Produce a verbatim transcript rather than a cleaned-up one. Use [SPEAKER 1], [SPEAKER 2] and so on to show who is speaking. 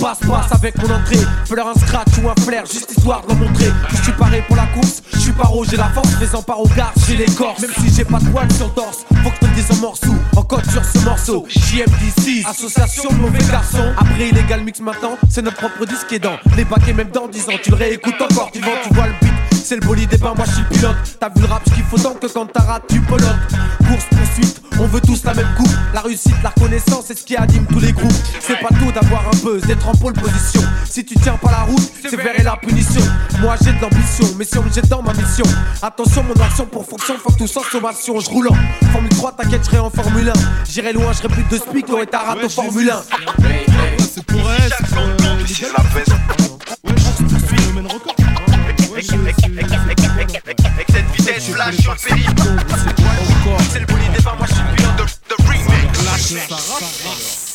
[SPEAKER 1] passe-passe avec mon entrée. Fais-leur un scratch ou un flair, juste histoire de leur montrer que je suis paré pour la course. Je suis paro, j'ai la force, faisant part au garde, j'ai les corses. Même si j'ai pas de poils sur le torse, faut que je te le dise en morceaux. En code sur ce morceau, J M D six, association de mauvais garçons. Après illégal mix maintenant, c'est notre propre disque qui est dans les bacs et même dans dix ans. Tu le réécoutes encore, tu vends, tu vois le beat. C'est le bolide et ben moi je suis le pilote. T'as vu le rap, qu'il faut tant que quand t'as raté tu pelotes. Course poursuite, on veut tous la même coupe. La réussite, la reconnaissance, c'est ce qui anime tous les groupes. C'est pas tout d'avoir un buzz, d'être en pole position. Si tu tiens pas la route, c'est verrer la punition. Moi j'ai de l'ambition, mais si on me jette dans ma mission. Attention mon action pour fonction, faut que tout sans sommation. Je roule en Formule trois, t'inquiète, je serai en Formule un. J'irai loin, je serai plus de speak, t'aurais ta rate au Formule un.
[SPEAKER 2] C'est pour elle, c'est pour elle.
[SPEAKER 3] C'est la fête.
[SPEAKER 2] Ouais, je pense que c'est le même record.
[SPEAKER 3] Avec cette vitesse flash sur le périph'. C'est le bolide des vins, moi je suis le pilote de remix.